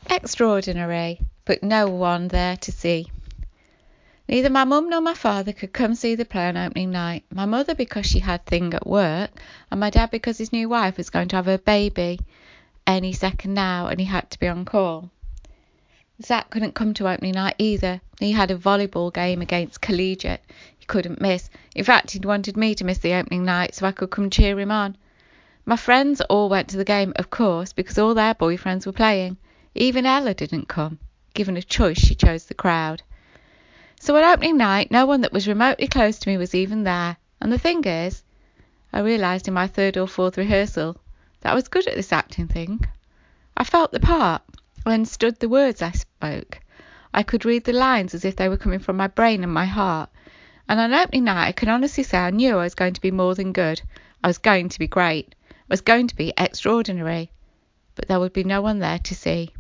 Extraordinary, but no one there to see. Neither my mum nor my father could come see the play on opening night. My mother because she had thing at work, and my dad because his new wife was going to have her baby any second now, and he had to be on call. Zach couldn't come to opening night either. He had a volleyball game against Collegiate. He couldn't miss. In fact, he'd wanted me to miss the opening night so I could come cheer him on. My friends all went to the game, of course, because all their boyfriends were playing. Even Ella didn't come. Given a choice, she chose the crowd. So on opening night, no one that was remotely close to me was even there. And the thing is, I realised in my third or fourth rehearsal that I was good at this acting thing. I felt the part. I understood the words I spoke. I could read the lines as if they were coming from my brain and my heart. And on opening night, I can honestly say I knew I was going to be more than good. I was going to be great. I was going to be extraordinary. But there would be no one there to see.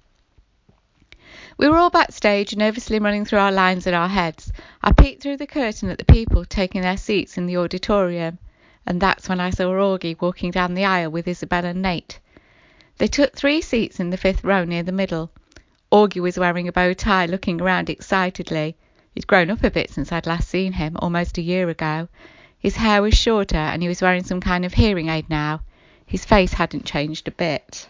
We were all backstage, nervously running through our lines in our heads. I peeked through the curtain at the people taking their seats in the auditorium, and that's when I saw Augie walking down the aisle with Isabel and Nate. They took 3 seats in the 5th row near the middle. Augie was wearing a bow tie, looking around excitedly. He'd grown up a bit since I'd last seen him, almost a year ago. His hair was shorter, and he was wearing some kind of hearing aid now. His face hadn't changed a bit.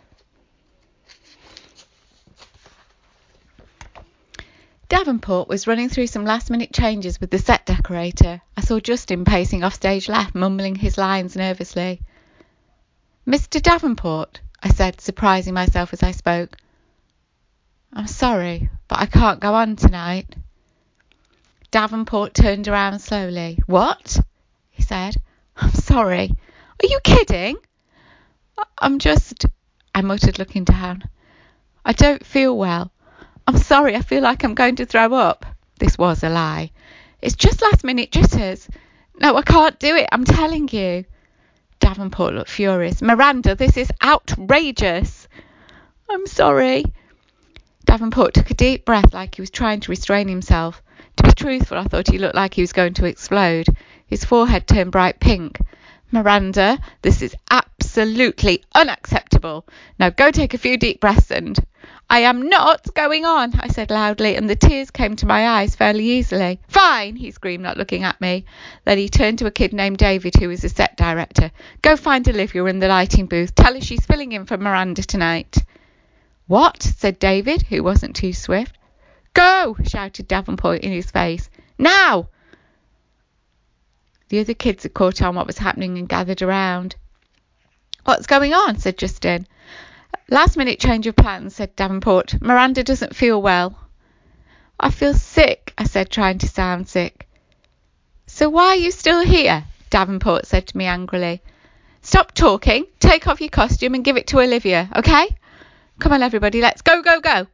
Davenport was running through some last-minute changes with the set decorator. I saw Justin pacing off stage left, mumbling his lines nervously. "Mr. Davenport," I said, surprising myself as I spoke. "I'm sorry, but I can't go on tonight." Davenport turned around slowly. "What?" he said. "I'm sorry. Are you kidding?" I muttered, looking down. "I don't feel well. I'm sorry, I feel like I'm going to throw up." This was a lie. "It's just last-minute jitters. No, I can't do it, I'm telling you." Davenport looked furious. "Miranda, this is outrageous." "I'm sorry." Davenport took a deep breath like he was trying to restrain himself. To be truthful, I thought he looked like he was going to explode. His forehead turned bright pink. "Miranda, this is absolutely unacceptable. Now go take a few deep breaths and..." "I am not going on," I said loudly, and the tears came to my eyes fairly easily. "Fine," he screamed, not looking at me. Then he turned to a kid named David, who was the set director. "Go find Olivia in the lighting booth. Tell her she's filling in for Miranda tonight." "What?" said David, who wasn't too swift. "Go!" shouted Davenport in his face. "Now!" The other kids had caught on what was happening and gathered around. "What's going on?" said Justin. "Last-minute change of plans," said Davenport. "Miranda doesn't feel well." "I feel sick," I said, trying to sound sick. "So why are you still here?" Davenport said to me angrily. "Stop talking, take off your costume and give it to Olivia, okay? Come on, everybody, let's go, go, go."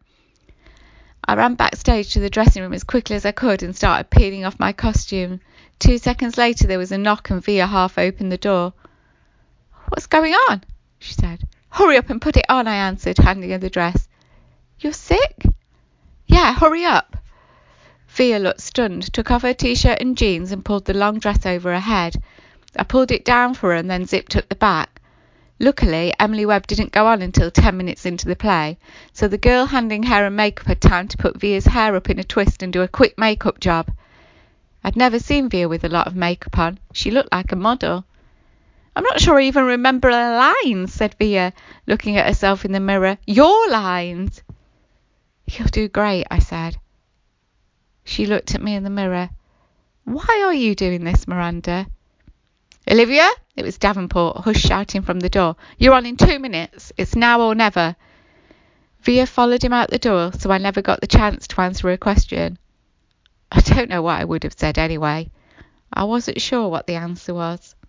I ran backstage to the dressing room as quickly as I could and started peeling off my costume. 2 seconds later, there was a knock and Via half opened the door. "What's going on?" she said. "Hurry up and put it on," I answered, handing her the dress. "You're sick?" "Yeah, hurry up." Via looked stunned, took off her t-shirt and jeans and pulled the long dress over her head. I pulled it down for her and then zipped up the back. Luckily, Emily Webb didn't go on until 10 minutes into the play, so the girl handing hair and makeup had time to put Via's hair up in a twist and do a quick makeup job. I'd never seen Via with a lot of makeup on. She looked like a model. "I'm not sure I even remember her lines," said Via, looking at herself in the mirror. "Your lines." "You'll do great," I said. She looked at me in the mirror. "Why are you doing this, Miranda?" "Olivia," it was Davenport, hush shouting from the door. "You're on in 2 minutes. It's now or never." Via followed him out the door, so I never got the chance to answer her question. I don't know what I would have said anyway. I wasn't sure what the answer was.